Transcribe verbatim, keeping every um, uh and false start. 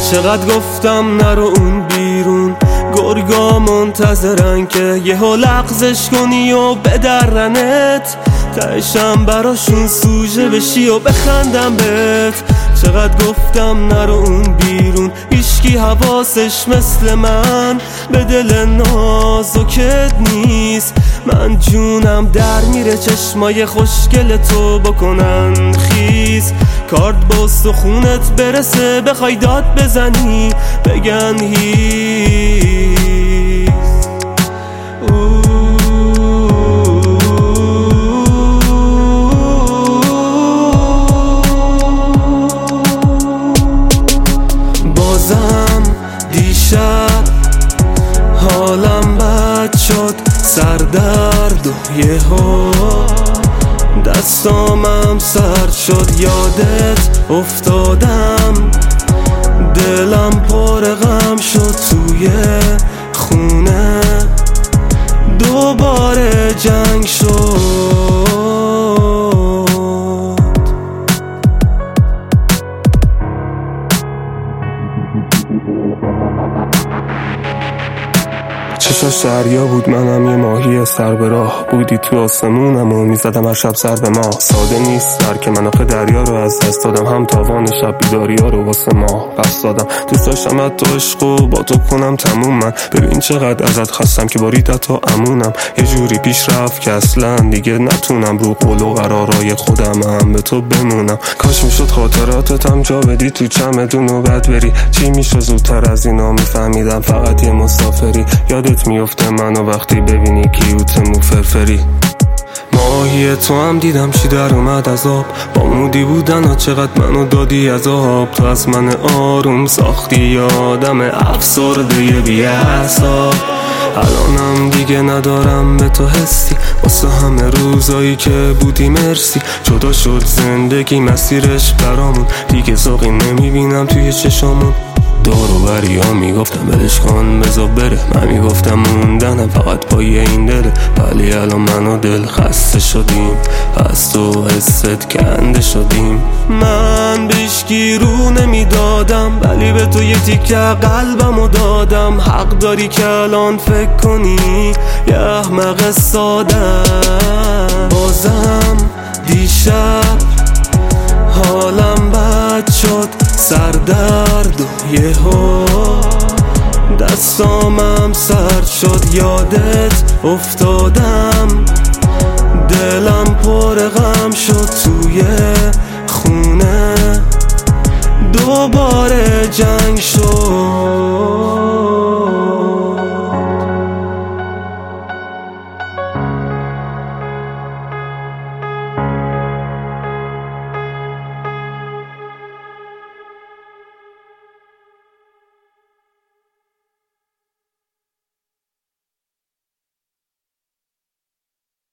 چقدر گفتم نرو اون بیرون، گرگا منتظرن که یهو لغزش کنی و بدرنت، تهشم براشون سوژه بشی و بخندم بهت. چقدر گفتم نرو اون بیرون، هیچکی حواسش مثل من به دل نازکت نیست. من جونم در میره چشمای خوشگل تو بکنن خیز، کارد با استخونت برسه بخوای داد بزنی بگن هیز. بازم دیشب حالم بد شد، سردرد و یهو دستامم سرد شد، یادت افتادم دلم پر غم شد، توی خونه دوباره جنگ شد. چشاش دریا بود، منم یه ماهی سر به راه، بودی تو آسمونم و میزدم هر شب سر به ما. ساده نیست در که من آخه دریا رو از دست دادم، هم تاوان شب بیداریا رو واسه ما بس دادم. دوست داشتم حتی عشق و با تو کنم تموم، من ببین چقدر ازت خستم که باریدت تا امونم. یه جوری پیش رفت که اصلا دیگه نتونم رو قول و قرارای خودم هم به تو بمونم. کاش میشد خاطراتتم جا بدی تو چمدون و بعد بری، چی میشه زودتر از اینا میفهمیدم فقط یه مسافری. یادت میفته منو وقتی ببینی کیوت مو فرفری. ماهی تو هم دیدم چی در اومد از آب، با مودی بودن ها چقدر منو دادی از آب. تو از من آروم ساختی یادم افسرده یه بی اعصاب. الانم دیگه ندارم به تو حسی، واسه همه روزایی که بودی مرسی. جدا شد زندگی مسیرش برامون، دیگه ذوقی نمیبینم توی چشامون. دور و بری ها میگفتم بلش کن بذار بره، من میگفتم موندنم فقط پای این دله. ولی الان من و دل خسته شدیم، از تو حست کنده شدیم. من بیشکی رو نمیدادم، ولی به تو یه تیکه قلبمو دادم. حق داری که الان فکر کنی یه احمق سادم. بازم دیشب حالم بد شد، سردرد و یهو دستامم سرد شد، یادت افتادم دلم پر غم شد، توی خونه دوباره جنگ شد.